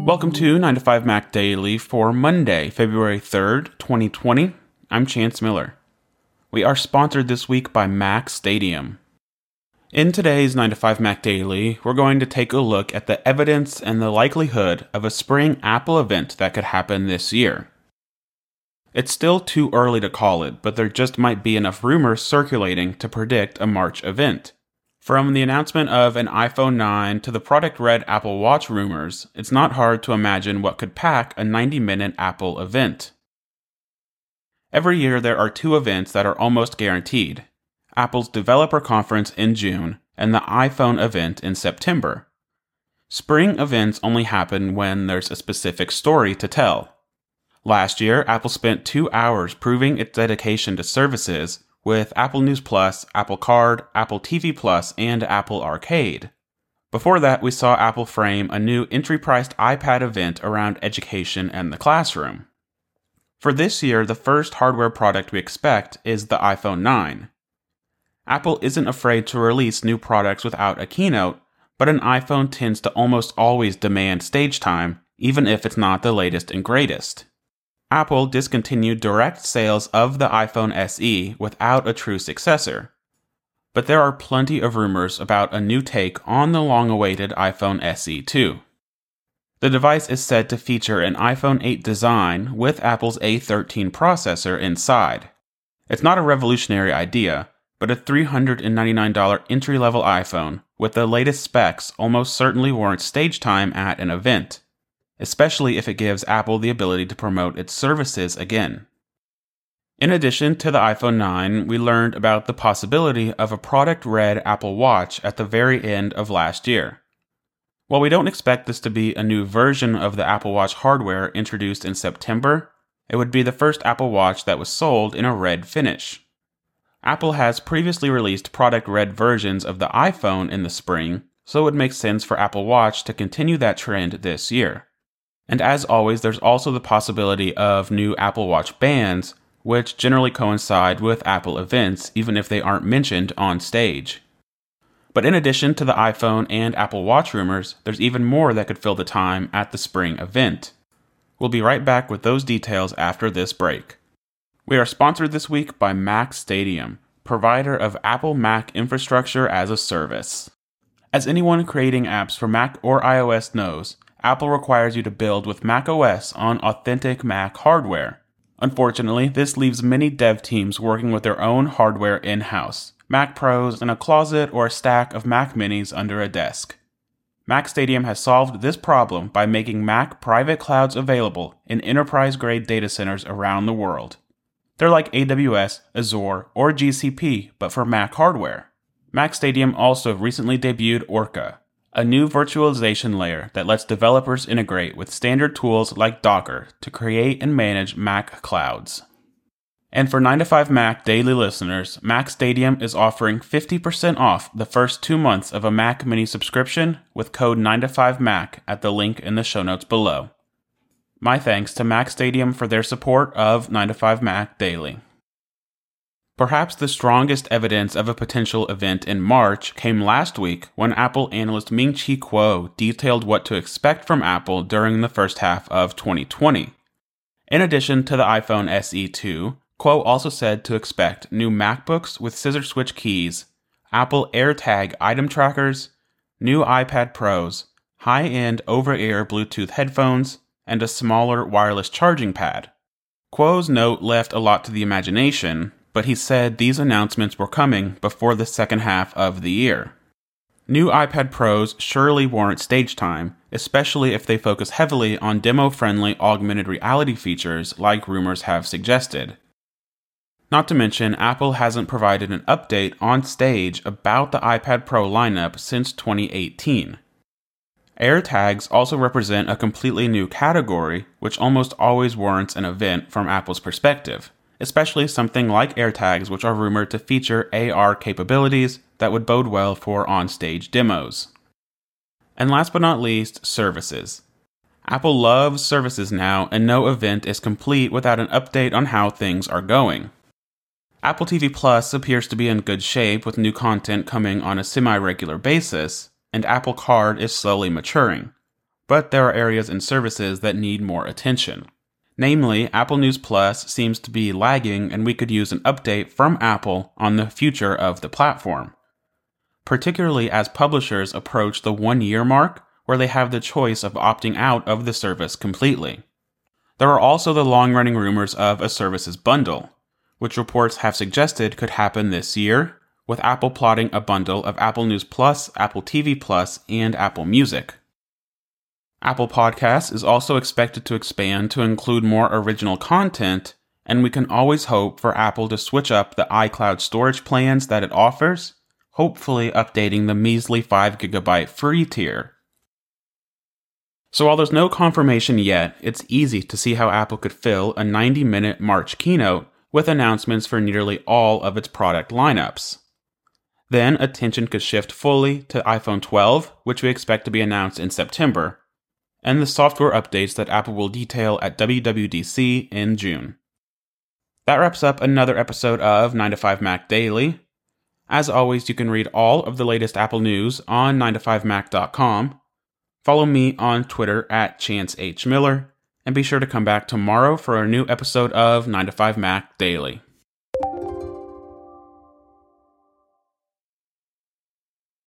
Welcome to 9 to 5 Mac Daily for Monday, February 3rd, 2020. I'm Chance Miller. We are sponsored this week by Mac Stadium. In today's 9 to 5 Mac Daily, we're going to take a look at the evidence and the likelihood of a spring Apple event that could happen this year. It's still too early to call it, but there just might be enough rumors circulating to predict a March event. From the announcement of an iPhone 9 to the product red Apple Watch rumors, it's not hard to imagine what could pack a 90-minute Apple event. Every year there are two events that are almost guaranteed: Apple's Developer Conference in June and the iPhone event in September. Spring events only happen when there's a specific story to tell. Last year, Apple spent 2 hours proving its dedication to services with Apple News Plus, Apple Card, Apple TV Plus, and Apple Arcade. Before that, we saw Apple frame a new entry-priced iPad event around education and the classroom. For this year, the first hardware product we expect is the iPhone 9. Apple isn't afraid to release new products without a keynote, but an iPhone tends to almost always demand stage time, even if it's not the latest and greatest. Apple discontinued direct sales of the iPhone SE without a true successor. But there are plenty of rumors about a new take on the long-awaited iPhone SE 2. The device is said to feature an iPhone 8 design with Apple's A13 processor inside. It's not a revolutionary idea, but a $399 entry-level iPhone with the latest specs almost certainly warrants stage time at an event, especially if it gives Apple the ability to promote its services again. In addition to the iPhone 9, we learned about the possibility of a product red Apple Watch at the very end of last year. While we don't expect this to be a new version of the Apple Watch hardware introduced in September, it would be the first Apple Watch that was sold in a red finish. Apple has previously released product red versions of the iPhone in the spring, so it would make sense for Apple Watch to continue that trend this year. And as always, there's also the possibility of new Apple Watch bands, which generally coincide with Apple events, even if they aren't mentioned on stage. But in addition to the iPhone and Apple Watch rumors, there's even more that could fill the time at the spring event. We'll be right back with those details after this break. We are sponsored this week by Mac Stadium, provider of Apple Mac infrastructure as a service. As anyone creating apps for Mac or iOS knows, Apple requires you to build with macOS on authentic Mac hardware. Unfortunately, this leaves many dev teams working with their own hardware in-house, Mac Pros in a closet or a stack of Mac Minis under a desk. Mac Stadium has solved this problem by making Mac private clouds available in enterprise-grade data centers around the world. They're like AWS, Azure, or GCP, but for Mac hardware. Mac Stadium also recently debuted Orca, a new virtualization layer that lets developers integrate with standard tools like Docker to create and manage Mac clouds. And for 9 to 5 Mac daily listeners, Mac Stadium is offering 50% off the first 2 months of a Mac Mini subscription with code 9to5Mac at the link in the show notes below. My thanks to Mac Stadium for their support of 9 to 5 Mac Daily. Perhaps the strongest evidence of a potential event in March came last week when Apple analyst Ming-Chi Kuo detailed what to expect from Apple during the first half of 2020. In addition to the iPhone SE 2, Kuo also said to expect new MacBooks with scissor switch keys, Apple AirTag item trackers, new iPad Pros, high-end over-ear Bluetooth headphones, and a smaller wireless charging pad. Kuo's note left a lot to the imagination, but he said these announcements were coming before the second half of the year. New iPad Pros surely warrant stage time, especially if they focus heavily on demo-friendly augmented reality features like rumors have suggested. Not to mention, Apple hasn't provided an update on stage about the iPad Pro lineup since 2018. AirTags also represent a completely new category, which almost always warrants an event from Apple's perspective, especially something like AirTags, which are rumored to feature AR capabilities that would bode well for on-stage demos. And last but not least, services. Apple loves services now, and no event is complete without an update on how things are going. Apple TV Plus appears to be in good shape with new content coming on a semi-regular basis, and Apple Card is slowly maturing. but there are areas and services that need more attention. Namely, Apple News Plus seems to be lagging, and we could use an update from Apple on the future of the platform, particularly as publishers approach the 1-year mark where they have the choice of opting out of the service completely. There are also the long-running rumors of a services bundle, which reports have suggested could happen this year, with Apple plotting a bundle of Apple News Plus, Apple TV Plus, and Apple Music. Apple Podcasts is also expected to expand to include more original content, and we can always hope for Apple to switch up the iCloud storage plans that it offers, hopefully updating the measly 5GB free tier. So while there's no confirmation yet, it's easy to see how Apple could fill a 90-minute March keynote with announcements for nearly all of its product lineups. Then attention could shift fully to iPhone 12, which we expect to be announced in September, and the software updates that Apple will detail at WWDC in June. That wraps up another episode of 9to5Mac Daily. As always, you can read all of the latest Apple news on 9to5mac.com. Follow me on Twitter at ChanceHMiller, and be sure to come back tomorrow for a new episode of 9to5Mac Daily.